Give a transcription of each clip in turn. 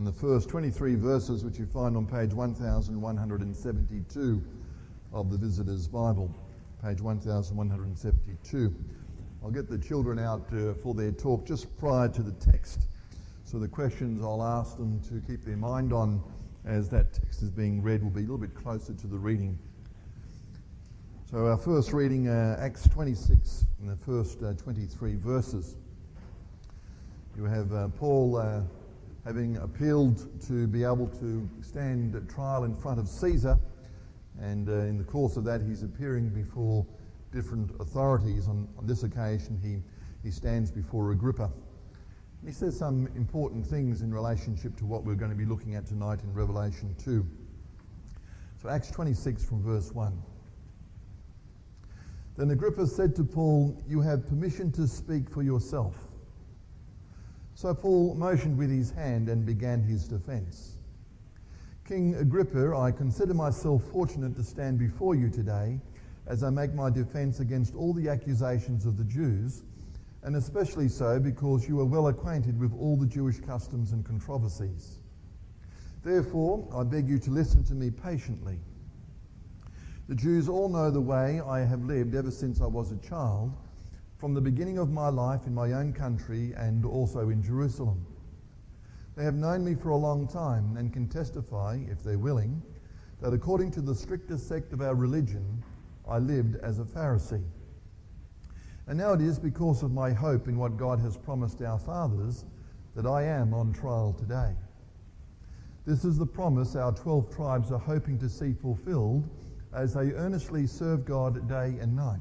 and the first 23 verses which you find on page 1172 of the Visitor's Bible, page 1172. I'll get the children out for their talk just prior to the text, so the questions I'll ask them to keep their mind on as that text is being read will be a little bit closer to the reading. So our first reading, Acts 26, in the first 23 verses. You have Paul having appealed to be able to stand at trial in front of Caesar, and in the course of that he's appearing before different authorities. On this occasion he stands before Agrippa. He says some important things in relationship to what we're going to be looking at tonight in Revelation 2. So Acts 26 from verse 1. Then Agrippa said to Paul, "You have permission to speak for yourself." So Paul motioned with his hand and began his defense. "King Agrippa, I consider myself fortunate to stand before you today as I make my defense against all the accusations of the Jews, and especially so because you are well acquainted with all the Jewish customs and controversies. Therefore, I beg you to listen to me patiently. The Jews all know the way I have lived ever since I was a child, from the beginning of my life in my own country and also in Jerusalem. They have known me for a long time and can testify, if they're willing, that according to the strictest sect of our religion, I lived as a Pharisee. And now it is because of my hope in what God has promised our fathers that I am on trial today. This is the promise our 12 tribes are hoping to see fulfilled as they earnestly serve God day and night.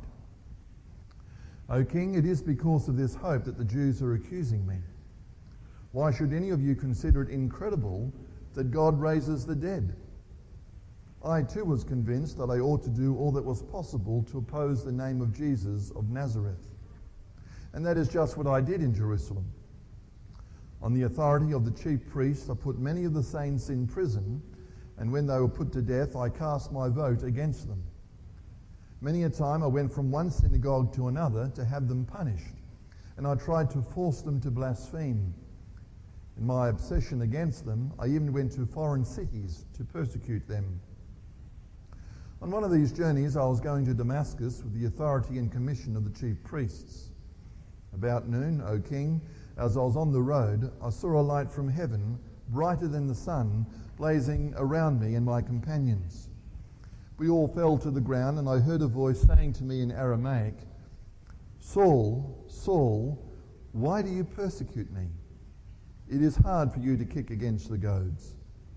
O King, it is because of this hope that the Jews are accusing me. Why should any of you consider it incredible that God raises the dead? I too was convinced that I ought to do all that was possible to oppose the name of Jesus of Nazareth. And that is just what I did in Jerusalem. On the authority of the chief priests, I put many of the saints in prison, and when they were put to death, I cast my vote against them. Many a time I went from one synagogue to another to have them punished, and I tried to force them to blaspheme. In my obsession against them, I even went to foreign cities to persecute them. On one of these journeys, I was going to Damascus with the authority and commission of the chief priests. About noon, O King, as I was on the road, I saw a light from heaven, brighter than the sun, blazing around me and my companions. We all fell to the ground, and I heard a voice saying to me in Aramaic, "Saul, Saul, why do you persecute me? It is hard for you to kick against the goads."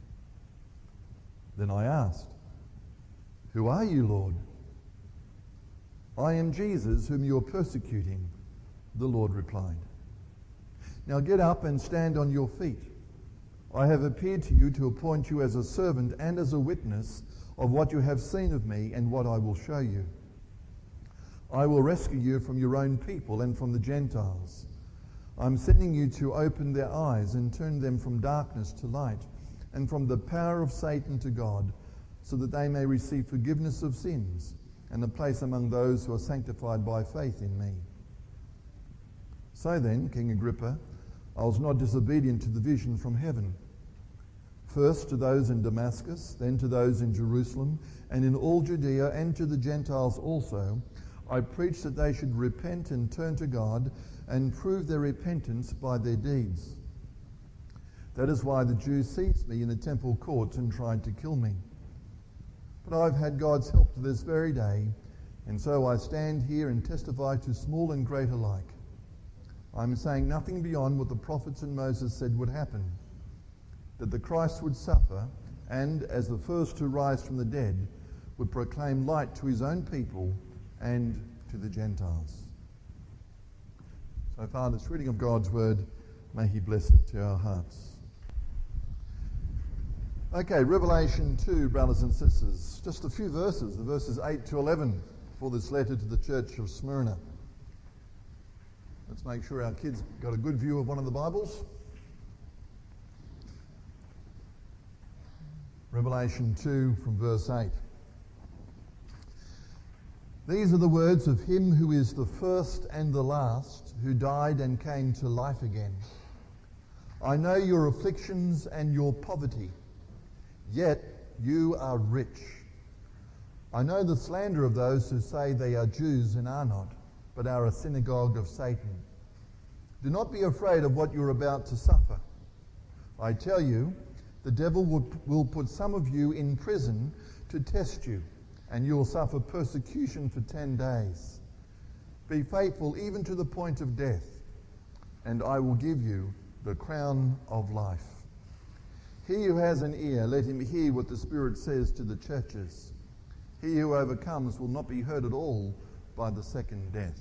Then I asked, "Who are you, Lord?" "I am Jesus, whom you are persecuting," the Lord replied. "Now get up and stand on your feet. I have appeared to you to appoint you as a servant and as a witness of what you have seen of me and what I will show you. I will rescue you from your own people and from the Gentiles. I'm sending you to open their eyes and turn them from darkness to light and from the power of Satan to God, so that they may receive forgiveness of sins and a place among those who are sanctified by faith in me." So then, King Agrippa, I was not disobedient to the vision from heaven. First to those in Damascus, then to those in Jerusalem, and in all Judea, and to the Gentiles also, I preached that they should repent and turn to God and prove their repentance by their deeds. That is why the Jews seized me in the temple courts and tried to kill me. But I've had God's help to this very day, and so I stand here and testify to small and great alike. I'm saying nothing beyond what the prophets and Moses said would happen, that the Christ would suffer and, as the first to rise from the dead, would proclaim light to his own people and to the Gentiles. So far, this reading of God's word, may he bless it to our hearts. Okay, Revelation 2, brothers and sisters. Just a few verses, the verses 8 to 11 for this letter to the church of Smyrna. Let's make sure our kids got a good view of one of the Bibles. Revelation 2 from verse 8. These are the words of him who is the first and the last, who died and came to life again. I know your afflictions and your poverty, yet you are rich. I know the slander of those who say they are Jews and are not, but are a synagogue of Satan. Do not be afraid of what you're about to suffer. I tell you, the devil will put some of you in prison to test you, and you will suffer persecution for 10 days. Be faithful even to the point of death, and I will give you the crown of life. He who has an ear, let him hear what the Spirit says to the churches. He who overcomes will not be hurt at all by the second death.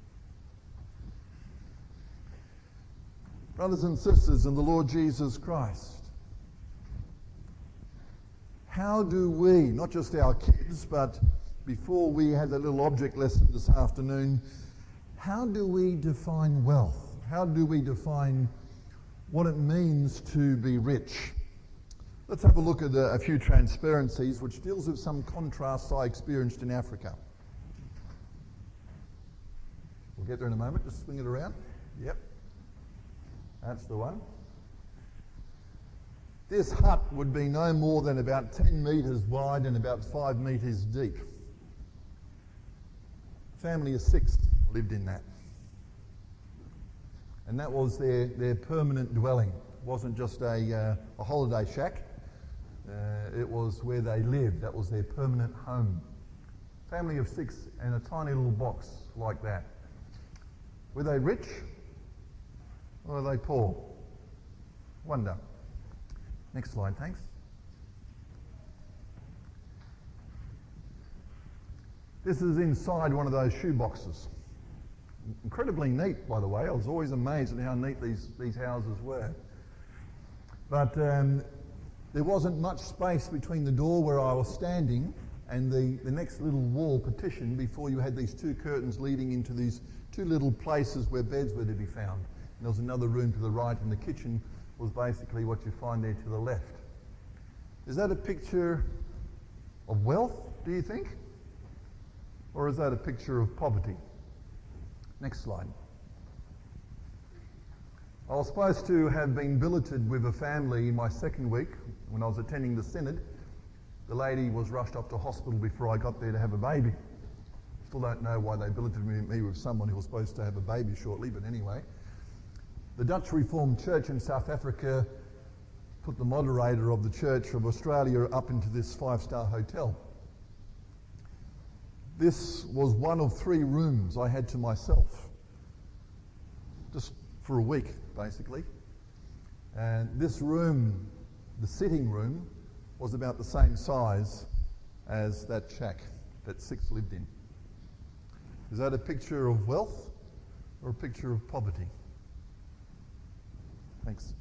Brothers and sisters in the Lord Jesus Christ, how do we, not just our kids, but before we had the little object lesson this afternoon, how do we define wealth? How do we define what it means to be rich? Let's have a look at a few transparencies which deals with some contrasts I experienced in Africa. We'll get there in a moment. Just swing it around. Yep. That's the one. This hut would be no more than about 10 metres wide and about 5 metres deep. Family of 6 lived in that. And that was their permanent dwelling. It wasn't just a holiday shack. It was where they lived. That was their permanent home. Family of 6 and a tiny little box like that. Were they rich or were they poor? Wonder. Next slide, thanks. This is inside one of those shoe boxes. Incredibly neat, by the way. I was always amazed at how neat these houses were. But there wasn't much space between the door where I was standing and the next little wall partition before you had these 2 curtains leading into these 2 little places where beds were to be found. And there was another room to the right, and the kitchen was basically what you find there to the left. Is that a picture of wealth, do you think? Or is that a picture of poverty? Next slide. I was supposed to have been billeted with a family my second week when I was attending the synod. The lady was rushed off to hospital before I got there to have a baby. Still don't know why they billeted me with someone who was supposed to have a baby shortly, but anyway. The Dutch Reformed Church in South Africa put the moderator of the Church of Australia up into this 5-star hotel. This was one of 3 rooms I had to myself, just for a week, basically. And this room, the sitting room, was about the same size as that shack that 6 lived in. Is that a picture of wealth or a picture of poverty? Thanks.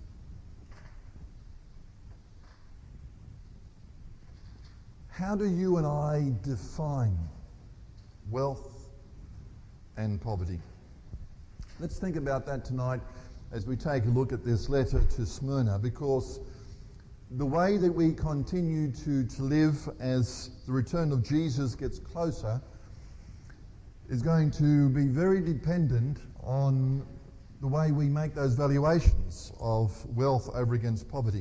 How do you and I define wealth and poverty? Let's think about that tonight as we take a look at this letter to Smyrna, because the way that we continue to live as the return of Jesus gets closer is going to be very dependent on the way we make those valuations of wealth over against poverty.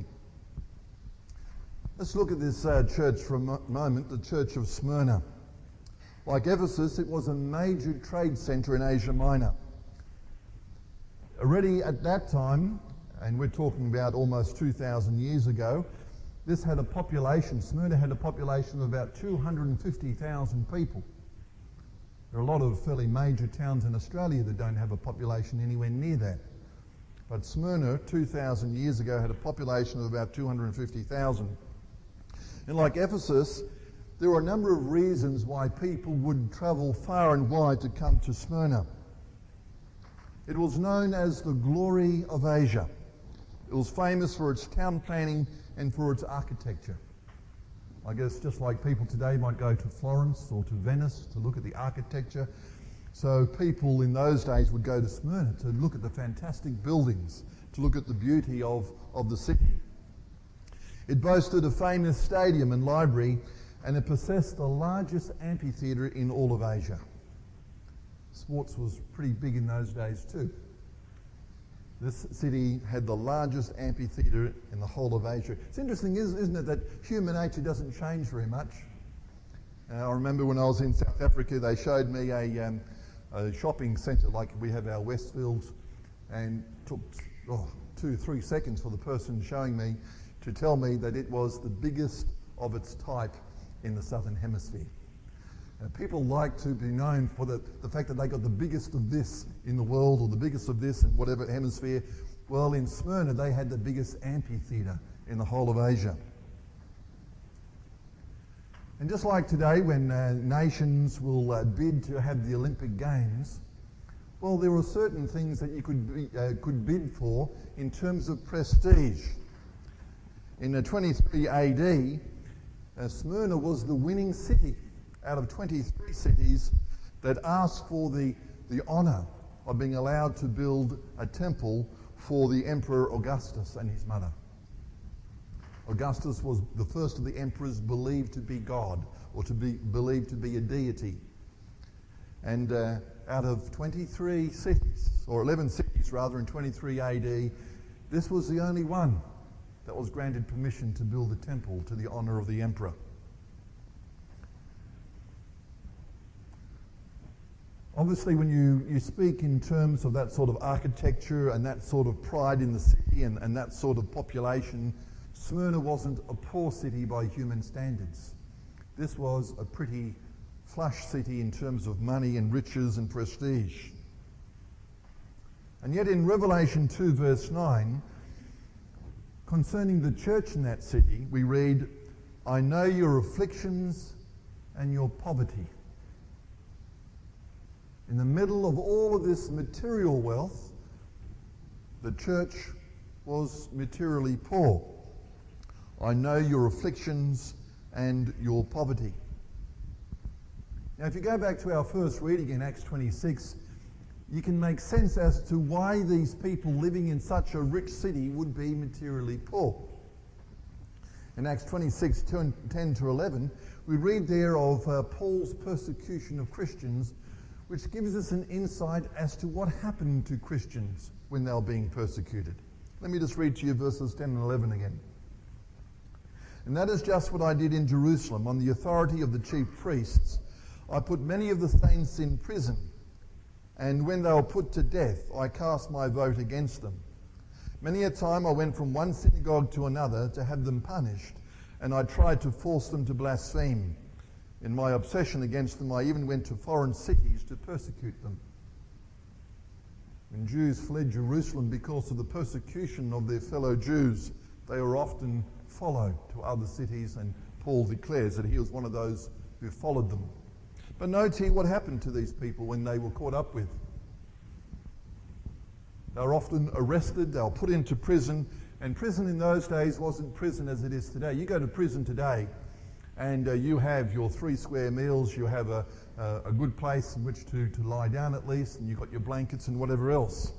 Let's look at this church for a moment, the Church of Smyrna. Like Ephesus, it was a major trade centre in Asia Minor. Already at that time, and we're talking about almost 2,000 years ago, this had a population, Smyrna had a population of about 250,000 people. There are a lot of fairly major towns in Australia that don't have a population anywhere near that. But Smyrna, 2,000 years ago, had a population of about 250,000. And like Ephesus, there were a number of reasons why people would travel far and wide to come to Smyrna. It was known as the glory of Asia. It was famous for its town planning and for its architecture. I guess just like people today might go to Florence or to Venice to look at the architecture, so people in those days would go to Smyrna to look at the fantastic buildings, to look at the beauty of the city. It boasted a famous stadium and library, and it possessed the largest amphitheatre in all of Asia. Sports was pretty big in those days too. This city had the largest amphitheatre in the whole of Asia. It's interesting, isn't it, that human nature doesn't change very much. I remember when I was in South Africa, they showed me a shopping centre like we have our Westfields, and took 2-3 seconds for the person showing me to tell me that it was the biggest of its type in the Southern Hemisphere. People like to be known for the fact that they got the biggest of this in the world, or the biggest of this in whatever hemisphere. Well, in Smyrna, they had the biggest amphitheatre in the whole of Asia. And just like today, when nations will bid to have the Olympic Games, well, there were certain things that you could bid for in terms of prestige. In 23 AD, Smyrna was the winning city out of 23 cities that asked for the honour of being allowed to build a temple for the Emperor Augustus and his mother. Augustus was the first of the emperors believed to be God, or to be believed to be a deity. And out of 23 cities, or 11 cities rather, in 23 AD, this was the only one that was granted permission to build a temple to the honour of the emperor. Obviously, when you speak in terms of that sort of architecture and that sort of pride in the city and that sort of population, Smyrna wasn't a poor city by human standards. This was a pretty flush city in terms of money and riches and prestige. And yet in Revelation 2 verse 9, concerning the church in that city, we read, "I know your afflictions and your poverty." In the middle of all of this material wealth, the church was materially poor. "I know your afflictions and your poverty." Now, if you go back to our first reading in Acts 26, you can make sense as to why these people living in such a rich city would be materially poor. In Acts 26, 10 to 11, we read there of Paul's persecution of Christians, which gives us an insight as to what happened to Christians when they were being persecuted. Let me just read to you verses 10 and 11 again. "And that is just what I did in Jerusalem. On the authority of the chief priests, I put many of the saints in prison, and when they were put to death, I cast my vote against them. Many a time I went from one synagogue to another to have them punished, and I tried to force them to blaspheme. In my obsession against them, I even went to foreign cities to persecute them." When Jews fled Jerusalem because of the persecution of their fellow Jews, they were often followed to other cities, and Paul declares that he was one of those who followed them. But note here what happened to these people when they were caught up with. They were often arrested, they were put into prison, and prison in those days wasn't prison as it is today. You go to prison today, and you have your 3 square meals, you have a good place in which to lie down at least, and you've got your blankets and whatever else.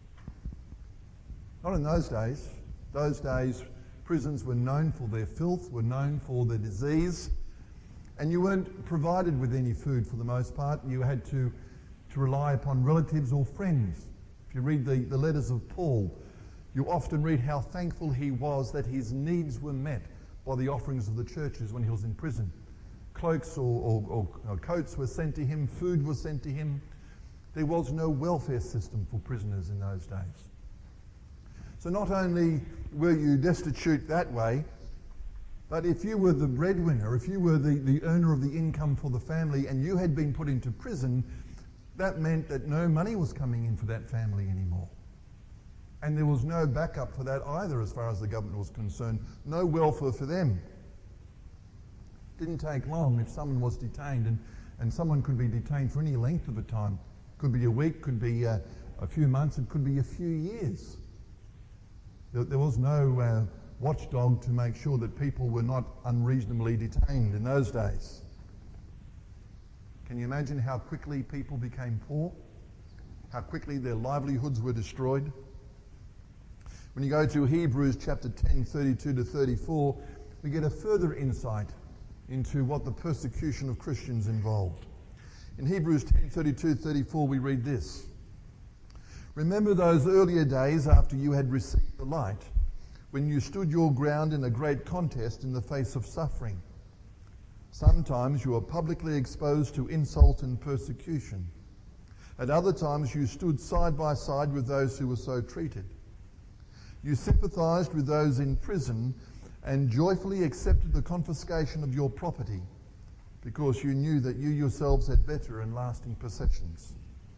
Not in those days. Those days, prisons were known for their filth, were known for their disease, and you weren't provided with any food for the most part. You had to rely upon relatives or friends. If you read the letters of Paul, you often read how thankful he was that his needs were met by the offerings of the churches when he was in prison. Cloaks or coats were sent to him, food was sent to him. There was no welfare system for prisoners in those days. So not only were you destitute that way, but if you were the breadwinner, if you were the earner of the income for the family and you had been put into prison, that meant that no money was coming in for that family anymore. And there was no backup for that either as far as the government was concerned. No welfare for them. It didn't take long if someone was detained, and someone could be detained for any length of a time. Could be a week, could be a few months, it could be a few years. There was no watchdog to make sure that people were not unreasonably detained in those days. Can you imagine how quickly people became poor? How quickly their livelihoods were destroyed? When you go to Hebrews chapter 10, 32 to 34, we get a further insight into what the persecution of Christians involved. In Hebrews 10, 32, 34, we read this: Remember those earlier days after you had received the light, when you stood your ground in a great contest in the face of suffering. Sometimes you were publicly exposed to insult and persecution. At other times you stood side by side with those who were so treated. You sympathized with those in prison and joyfully accepted the confiscation of your property because you knew that you yourselves had better and lasting possessions.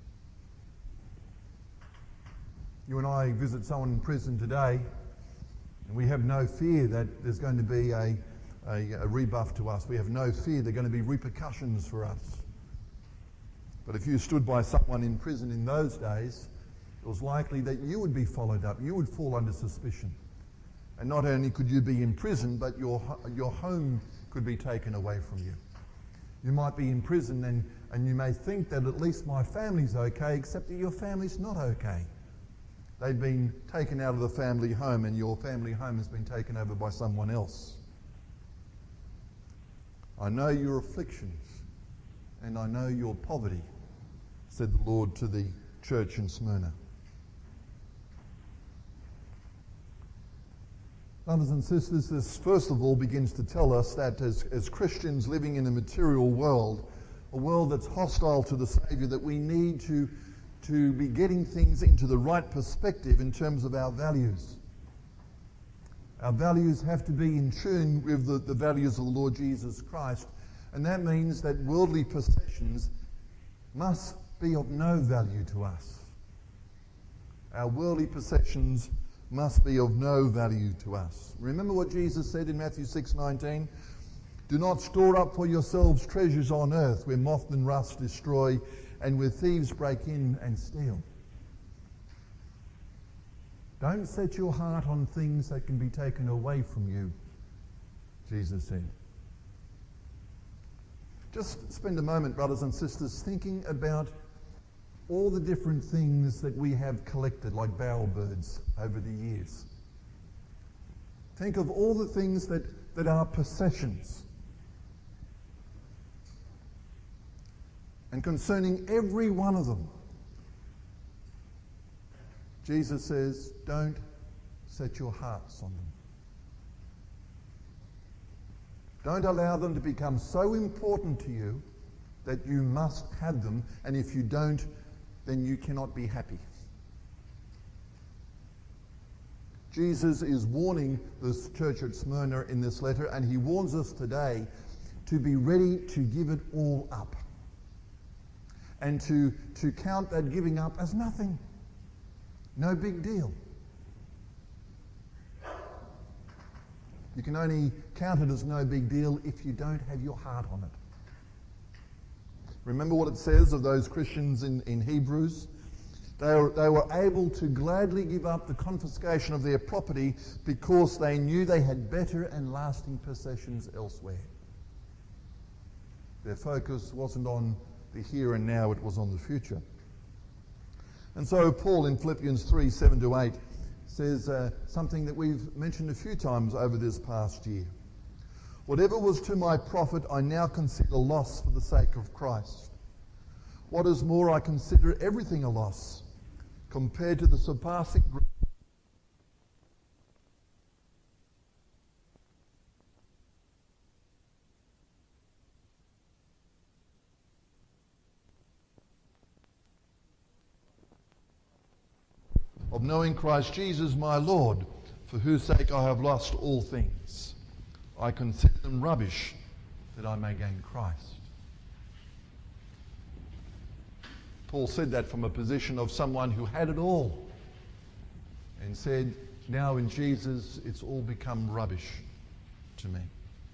You and I visit someone in prison today, and we have no fear that there's going to be a rebuff to us. We have no fear there are going to be repercussions for us. But if you stood by someone in prison in those days, it was likely that you would be followed up. You would fall under suspicion. And not only could you be in prison, but your home could be taken away from you. You might be in prison and you may think that at least my family's okay, except that your family's not okay. They've been taken out of the family home and your family home has been taken over by someone else. I know your afflictions and I know your poverty, said the Lord to the church in Smyrna. Brothers and sisters, this first of all begins to tell us that as Christians living in a material world, a world that's hostile to the Saviour, that we need to be getting things into the right perspective in terms of our values. Our values have to be in tune with the values of the Lord Jesus Christ, and that means that worldly possessions must be of no value to us. Our worldly possessions must be of no value to us. Remember what Jesus said in Matthew 6:19? Do not store up for yourselves treasures on earth where moth and rust destroy and where thieves break in and steal. Don't set your heart on things that can be taken away from you, Jesus said. Just spend a moment, brothers and sisters, thinking about all the different things that we have collected, like bowerbirds, over the years. Think of all the things that are possessions. And concerning every one of them, Jesus says, don't set your hearts on them. Don't allow them to become so important to you that you must have them, and if you don't, then you cannot be happy. Jesus is warning this church at Smyrna in this letter, and he warns us today to be ready to give it all up. And to count that giving up as nothing. No big deal. You can only count it as no big deal if you don't have your heart on it. Remember what it says of those Christians in Hebrews? They were able to gladly give up the confiscation of their property because they knew they had better and lasting possessions elsewhere. Their focus wasn't on the here and now, it was on the future. And so Paul in Philippians 3:7-8 says something that we've mentioned a few times over this past year. Whatever was to my profit, I now consider loss for the sake of Christ. What is more, I consider everything a loss compared to the surpassing greatness of knowing Christ Jesus my Lord, for whose sake I have lost all things. I consider them rubbish, that I may gain Christ. Paul said that from a position of someone who had it all, and said, now in Jesus it's all become rubbish to me.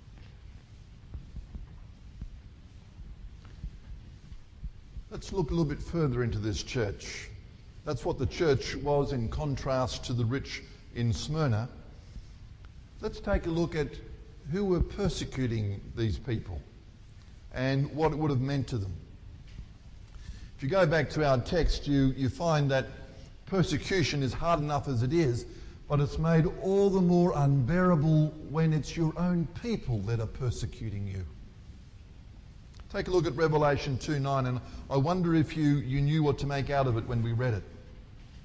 Let's look a little bit further into this church. That's what the church was in contrast to the rich in Smyrna. Let's take a look at who were persecuting these people and what it would have meant to them. If you go back to our text, you find that persecution is hard enough as it is, but it's made all the more unbearable when it's your own people that are persecuting you. Take a look at Revelation 2:9, and I wonder if you knew what to make out of it when we read it.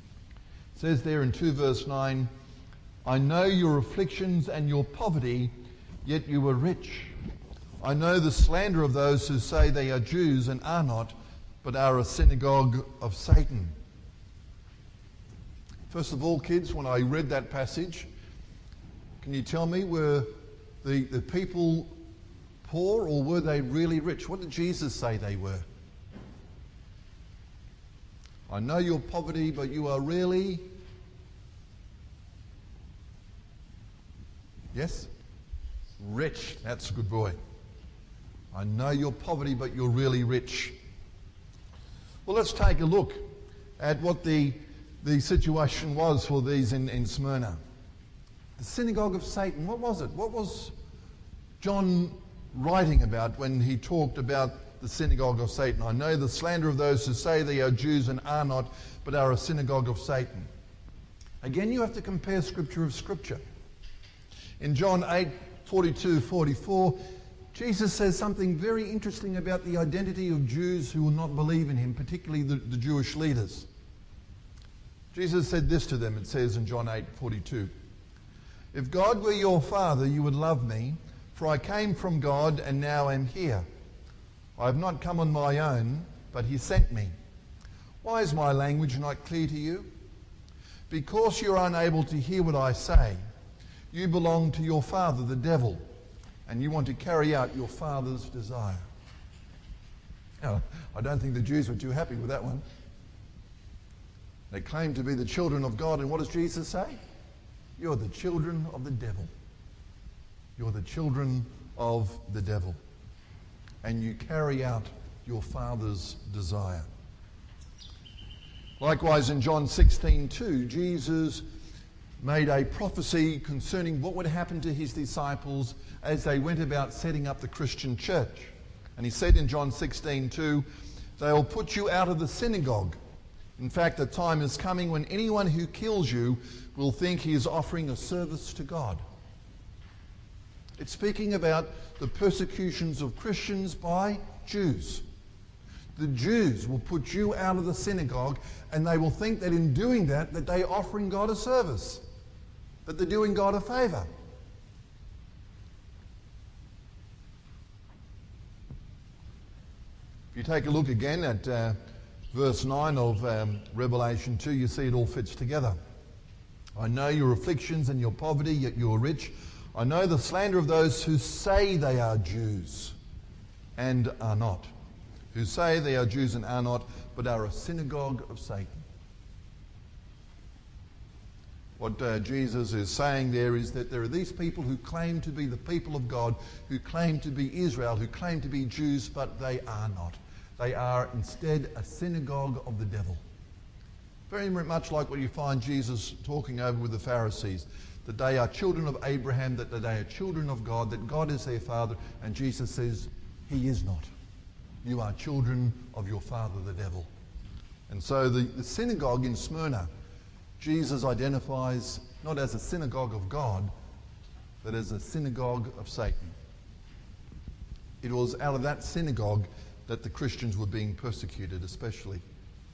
It says there in 2 verse 9, I know your afflictions and your poverty, yet you are rich. I know the slander of those who say they are Jews and are not, but are a synagogue of Satan. First of all, kids, when I read that passage, can you tell me, were the people poor or were they really rich? What did Jesus say they were? I know your poverty, but you are really... Yes? Rich. That's a good boy. I know your poverty, but you're really rich. Well, let's take a look at what the situation was for these in Smyrna. The synagogue of Satan, what was it? What was John writing about when he talked about the synagogue of Satan? I know the slander of those who say they are Jews and are not, but are a synagogue of Satan. Again, you have to compare scripture of scripture. In John 8:42-44, Jesus says something very interesting about the identity of Jews who will not believe in him, particularly the Jewish leaders. Jesus said this to them, it says in John 8:42, if God were your father, you would love me, for I came from God and now am here. I have not come on my own, but he sent me. Why is my language not clear to you? Because you are unable to hear what I say. You belong to your father, the devil, and you want to carry out your father's desire. Now, I don't think the Jews were too happy with that one. They claim to be the children of God, and what does Jesus say? You're the children of the devil. You're the children of the devil. And you carry out your father's desire. Likewise, in John 16:2, Jesus made a prophecy concerning what would happen to his disciples as they went about setting up the Christian church. And he said in John 16:2, they will put you out of the synagogue. In fact, the time is coming when anyone who kills you will think he is offering a service to God. It's speaking about the persecutions of Christians by Jews. The Jews will put you out of the synagogue, and they will think that in doing that they're offering God a service, that they're doing God a favour. If you take a look again at verse 9 of Revelation 2, you see it all fits together. I know your afflictions and your poverty, yet you are rich. I know the slander of those who say they are Jews and are not. Who say they are Jews and are not, but are a synagogue of Satan. What Jesus is saying there is that there are these people who claim to be the people of God, who claim to be Israel, who claim to be Jews, but they are not. They are instead a synagogue of the devil. Very much like what you find Jesus talking over with the Pharisees, that they are children of Abraham, that they are children of God, that God is their father, and Jesus says, he is not. You are children of your father, the devil. And so the synagogue in Smyrna, Jesus identifies not as a synagogue of God, but as a synagogue of Satan. It was out of that synagogue that the Christians were being persecuted, especially.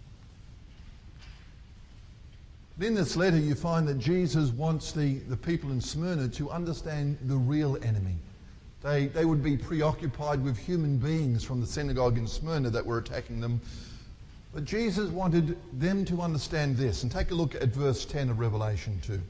In this letter, you find that Jesus wants the people in Smyrna to understand the real enemy. They would be preoccupied with human beings from the synagogue in Smyrna that were attacking them. But Jesus wanted them to understand this. And take a look at verse 10 of Revelation 2. It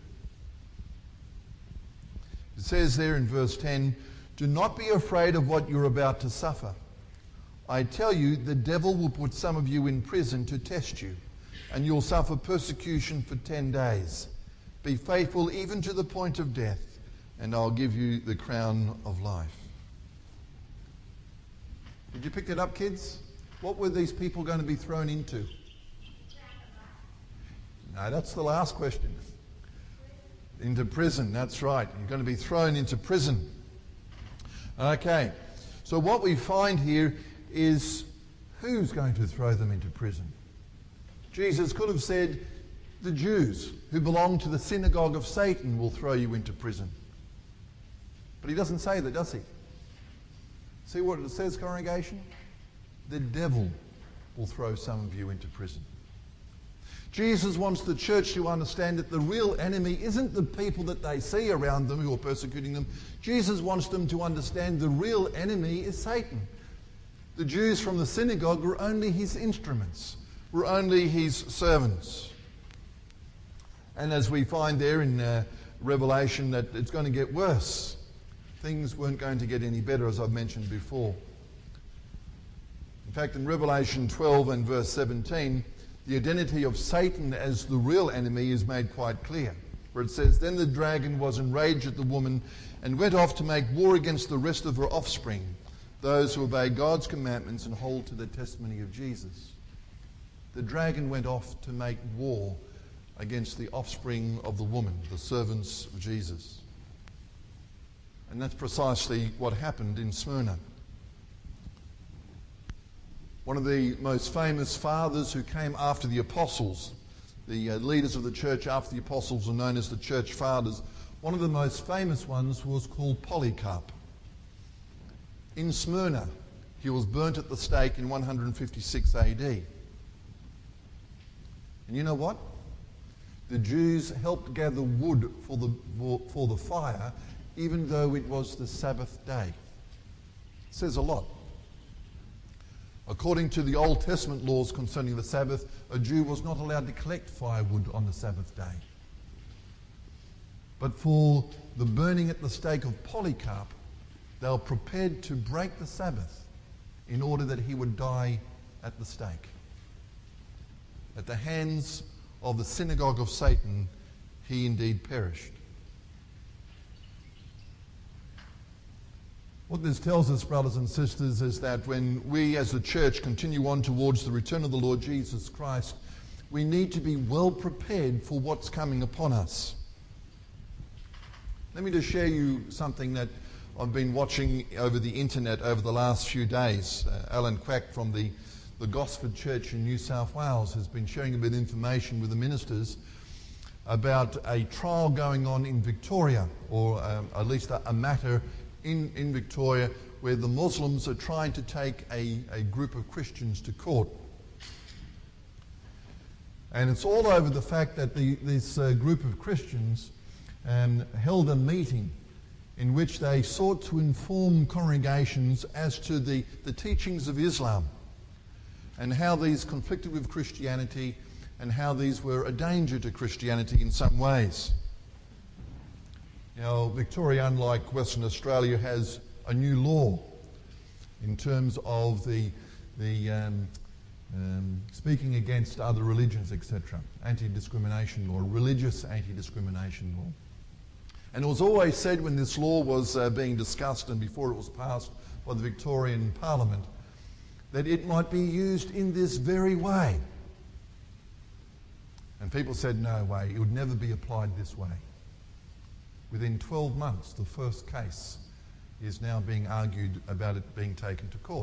says there in verse 10, do not be afraid of what you're about to suffer. I tell you, the devil will put some of you in prison to test you, and you'll suffer persecution for 10 days. Be faithful even to the point of death, and I'll give you the crown of life. Did you pick that up, kids? What were these people going to be thrown into? No, that's the last question. Into prison, that's right. You're going to be thrown into prison. Okay, so what we find here is who's going to throw them into prison? Jesus could have said, the Jews who belong to the synagogue of Satan will throw you into prison. But he doesn't say that, does he? See what it says, congregation? The devil will throw some of you into prison. Jesus wants the church to understand that the real enemy isn't the people that they see around them who are persecuting them. Jesus wants them to understand the real enemy is Satan. The Jews from the synagogue were only his instruments, were only his servants. And as we find there in Revelation, that it's going to get worse. Things weren't going to get any better, as I've mentioned before. In fact, in Revelation 12 and verse 17, the identity of Satan as the real enemy is made quite clear, where it says, "Then the dragon was enraged at the woman and went off to make war against the rest of her offspring, those who obey God's commandments and hold to the testimony of Jesus." The dragon went off to make war against the offspring of the woman, the servants of Jesus. And that's precisely what happened in Smyrna. One of the most famous fathers who came after the apostles, the leaders of the church after the apostles are known as the church fathers. One of the most famous ones was called Polycarp. In Smyrna, he was burnt at the stake in 156 AD. And you know what? The Jews helped gather wood for the fire, even though it was the Sabbath day. It says a lot. According to the Old Testament laws concerning the Sabbath, a Jew was not allowed to collect firewood on the Sabbath day. But for the burning at the stake of Polycarp, they were prepared to break the Sabbath in order that he would die at the stake. At the hands of the synagogue of Satan, he indeed perished. What this tells us, brothers and sisters, is that when we as a church continue on towards the return of the Lord Jesus Christ, we need to be well prepared for what's coming upon us. Let me just share you something that I've been watching over the internet over the last few days. Alan Quack from the Gosford Church in New South Wales has been sharing a bit of information with the ministers about a trial going on in Victoria, or at least a matter in Victoria where the Muslims are trying to take a group of Christians to court. And it's all over the fact that this group of Christians held a meeting in which they sought to inform congregations as to the teachings of Islam and how these conflicted with Christianity and how these were a danger to Christianity in some ways. Now, Victoria, unlike Western Australia, has a new law in terms of the speaking against other religions, etc. Anti-discrimination law, religious anti-discrimination law. And it was always said when this law was being discussed and before it was passed by the Victorian Parliament that it might be used in this very way. And people said, no way, it would never be applied this way. Within 12 months, the first case is now being argued about it being taken to court.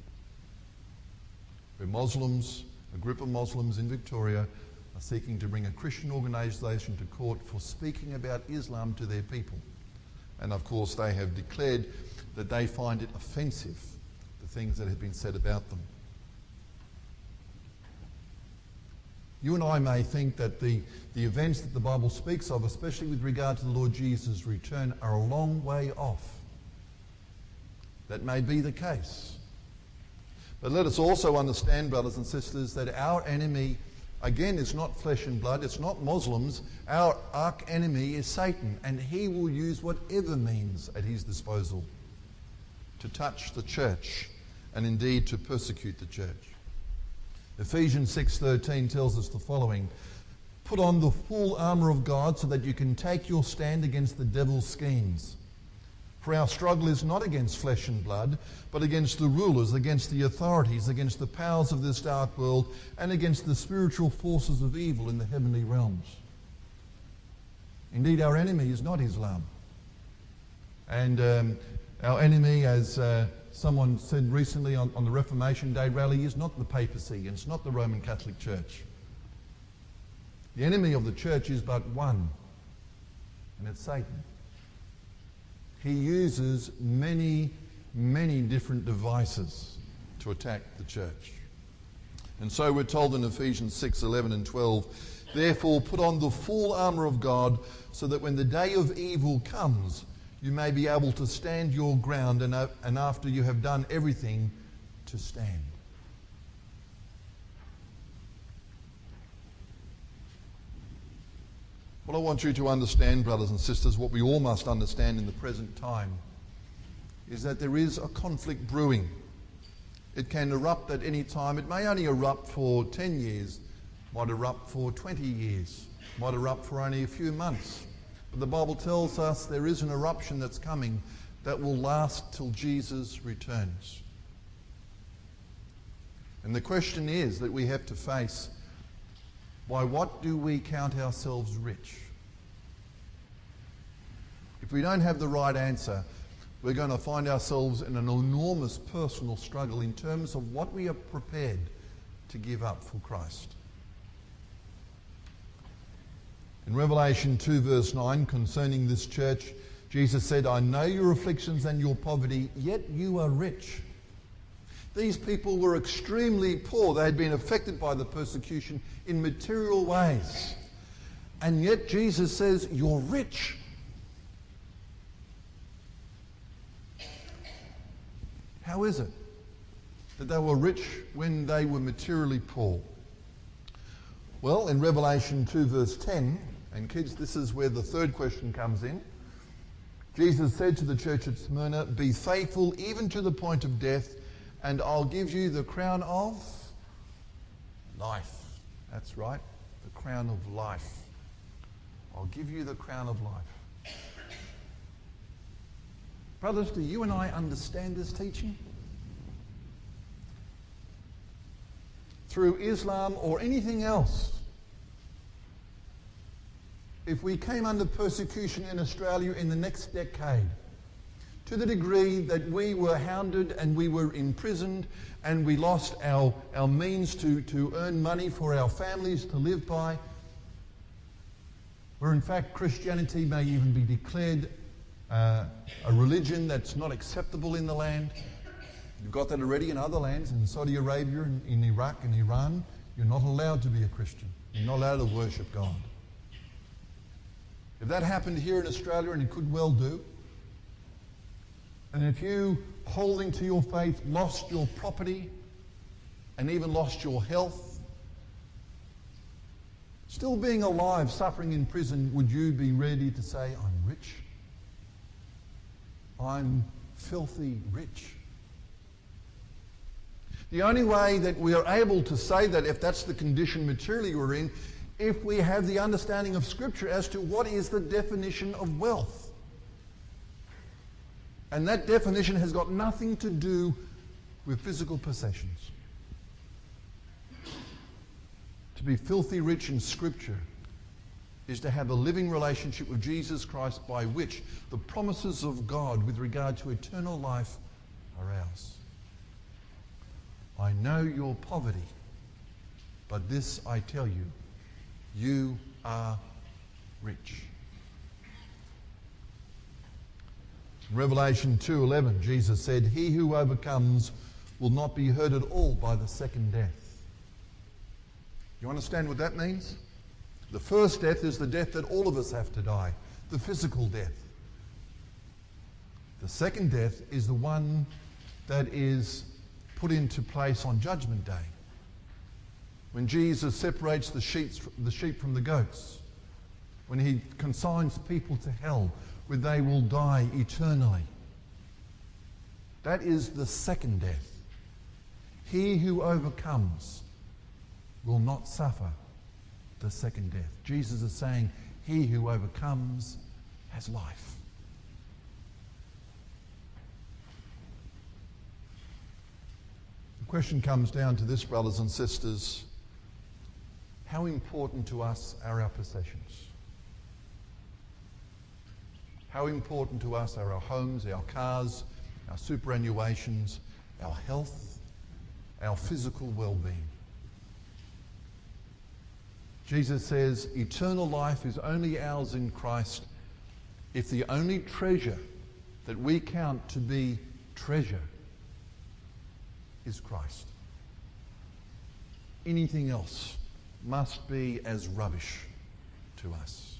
Where Muslims, a group of Muslims in Victoria, are seeking to bring a Christian organisation to court for speaking about Islam to their people. And of course, they have declared that they find it offensive, the things that have been said about them. You and I may think that the events that the Bible speaks of, especially with regard to the Lord Jesus' return, are a long way off. That may be the case. But let us also understand, brothers and sisters, that our enemy, again, is not flesh and blood, it's not Muslims. Our arch enemy is Satan, and he will use whatever means at his disposal to touch the church and indeed to persecute the church. Ephesians 6:13 tells us the following: "Put on the full armour of God so that you can take your stand against the devil's schemes. For our struggle is not against flesh and blood, but against the rulers, against the authorities, against the powers of this dark world, and against the spiritual forces of evil in the heavenly realms." Indeed, our enemy is not Islam. And our enemy, as someone said recently on the Reformation Day rally, is not the papacy, and it's not the Roman Catholic Church. The enemy of the church is but one, and it's Satan. He uses many, many different devices to attack the church. And so we're told in Ephesians 6:11 and 12, therefore put on the full armour of God, so that when the day of evil comes, you may be able to stand your ground, and after you have done everything, to stand. What I want you to understand, brothers and sisters, what we all must understand in the present time, is that there is a conflict brewing. It can erupt at any time. It may only erupt for 10 years, might erupt for 20 years, might erupt for only a few months. But the Bible tells us there is an eruption that's coming that will last till Jesus returns. And the question is that we have to face, by what do we count ourselves rich? If we don't have the right answer, we're going to find ourselves in an enormous personal struggle in terms of what we are prepared to give up for Christ. In Revelation 2 verse 9, concerning this church, Jesus said, I know your afflictions and your poverty, yet you are rich. These people were extremely poor. They had been affected by the persecution in material ways. And yet Jesus says, you're rich. How is it that they were rich when they were materially poor? Well, in Revelation 2 verse 10, and kids, this is where the third question comes in. Jesus said to the church at Smyrna, be faithful even to the point of death, and I'll give you the crown of life. That's right, the crown of life. I'll give you the crown of life. Brothers, do you and I understand this teaching? Through Islam or anything else, if we came under persecution in Australia in the next decade, to the degree that we were hounded and we were imprisoned and we lost our means to earn money for our families to live by, where in fact Christianity may even be declared a religion that's not acceptable in the land. You've got that already in other lands, in Saudi Arabia, in Iraq and Iran. You're not allowed to be a Christian. You're not allowed to worship God. If that happened here in Australia, and it could well do, and if you, holding to your faith, lost your property and even lost your health, still being alive, suffering in prison, would you be ready to say, I'm rich? I'm filthy rich? The only way that we are able to say that, if that's the condition materially we're in, if we have the understanding of Scripture as to what is the definition of wealth. And that definition has got nothing to do with physical possessions. To be filthy rich in Scripture is to have a living relationship with Jesus Christ, by which the promises of God with regard to eternal life are ours. I know your poverty, but this I tell you, you are rich. In Revelation 2:11, Jesus said, he who overcomes will not be hurt at all by the second death. You understand what that means? The first death is the death that all of us have to die, the physical death. The second death is the one that is put into place on Judgment Day, when Jesus separates the sheep from the goats, when he consigns people to hell, where they will die eternally. That is the second death. He who overcomes will not suffer the second death. Jesus is saying, he who overcomes has life. The question comes down to this, brothers and sisters: how important to us are our possessions? How important to us are our homes, our cars, our superannuations, our health, our physical well-being? Jesus says eternal life is only ours in Christ if the only treasure that we count to be treasure is Christ. anything else must be as rubbish to us.